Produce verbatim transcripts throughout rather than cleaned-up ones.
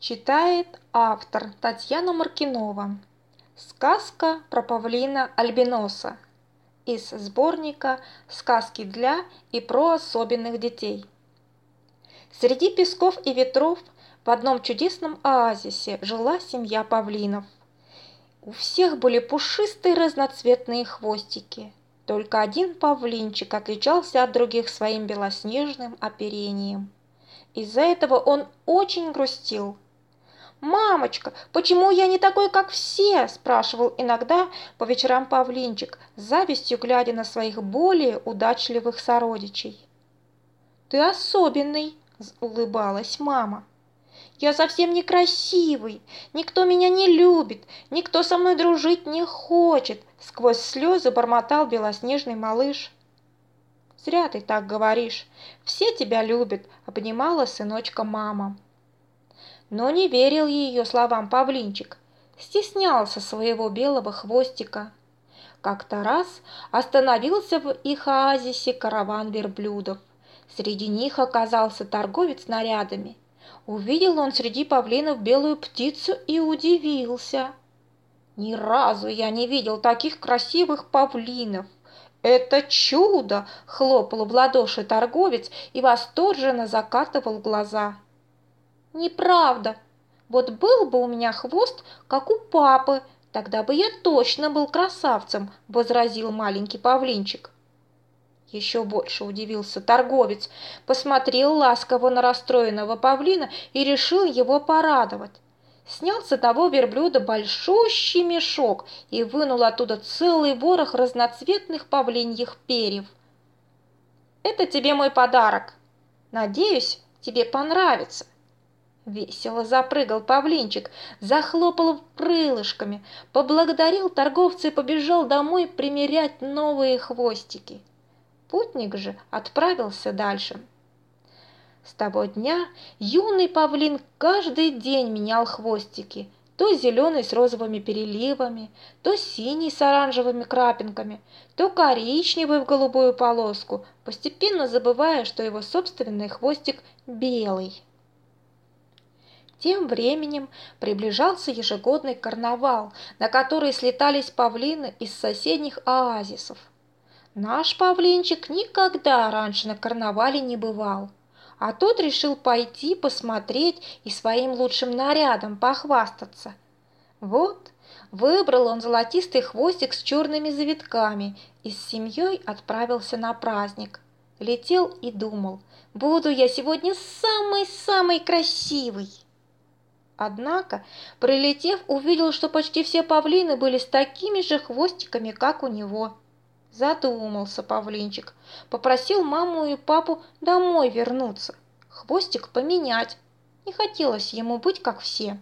Читает автор Татьяна Маркинова. Сказка про павлина Альбиноса из сборника «Сказки для и про особенных детей». Среди песков и ветров в одном чудесном оазисе жила семья павлинов. У всех были пушистые разноцветные хвостики. Только один павлинчик отличался от других своим белоснежным оперением. Из-за этого он очень грустил. «Мамочка, почему я не такой, как все?» – спрашивал иногда по вечерам павлинчик, с завистью глядя на своих более удачливых сородичей. «Ты особенный», – улыбалась мама. «Я совсем некрасивый, никто меня не любит, никто со мной дружить не хочет», – сквозь слезы бормотал белоснежный малыш. «Зря ты так говоришь, все тебя любят», – обнимала сыночка мама. Но не верил ее словам павлинчик, стеснялся своего белого хвостика. Как-то раз остановился в их оазисе караван верблюдов. Среди них оказался торговец нарядами. Увидел он среди павлинов белую птицу и удивился. «Ни разу я не видел таких красивых павлинов! Это чудо!» – хлопал в ладоши торговец и восторженно закатывал глаза. «Неправда. Вот был бы у меня хвост, как у папы, тогда бы я точно был красавцем», – возразил маленький павлинчик. Еще больше удивился торговец, посмотрел ласково на расстроенного павлина и решил его порадовать. Снял с одного верблюда большущий мешок и вынул оттуда целый ворох разноцветных павлиньих перьев. «Это тебе мой подарок. Надеюсь, тебе понравится». Весело запрыгал павлинчик, захлопал крылышками, поблагодарил торговца и побежал домой примерять новые хвостики. Путник же отправился дальше. С того дня юный павлин каждый день менял хвостики, то зеленый с розовыми переливами, то синий с оранжевыми крапинками, то коричневый в голубую полоску, постепенно забывая, что его собственный хвостик белый. Тем временем приближался ежегодный карнавал, на который слетались павлины из соседних оазисов. Наш павлинчик никогда раньше на карнавале не бывал, а тот решил пойти посмотреть и своим лучшим нарядом похвастаться. Вот, выбрал он золотистый хвостик с черными завитками и с семьей отправился на праздник. Летел и думал: «Буду я сегодня самый-самый красивый». Однако, прилетев, увидел, что почти все павлины были с такими же хвостиками, как у него. Задумался павлинчик, попросил маму и папу домой вернуться, хвостик поменять. Не хотелось ему быть, как все.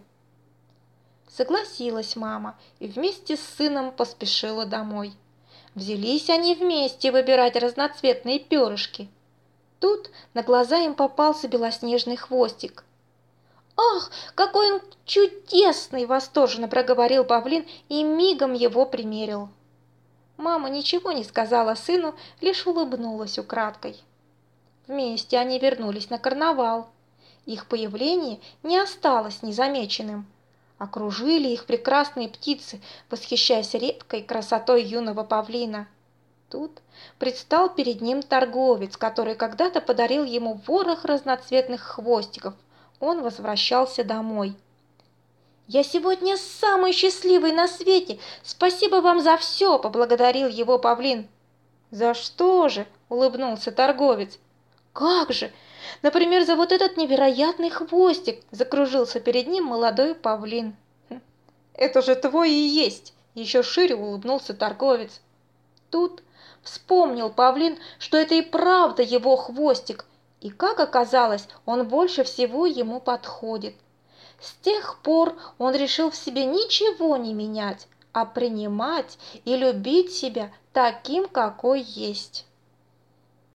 Согласилась мама и вместе с сыном поспешила домой. Взялись они вместе выбирать разноцветные перышки. Тут на глаза им попался белоснежный хвостик. «Ах, какой он чудесный!» – восторженно проговорил павлин и мигом его примерил. Мама ничего не сказала сыну, лишь улыбнулась украдкой. Вместе они вернулись на карнавал. Их появление не осталось незамеченным. Окружили их прекрасные птицы, восхищаясь редкой красотой юного павлина. Тут предстал перед ним торговец, который когда-то подарил ему ворох разноцветных хвостиков. Он возвращался домой. «Я сегодня самый счастливый на свете! Спасибо вам за все!» – поблагодарил его павлин. «За что же?» – улыбнулся торговец. «Как же! Например, за вот этот невероятный хвостик!» – закружился перед ним молодой павлин. «Это же твой и есть!» – еще шире улыбнулся торговец. Тут вспомнил павлин, что это и правда его хвостик, и, как оказалось, он больше всего ему подходит. С тех пор он решил в себе ничего не менять, а принимать и любить себя таким, какой есть.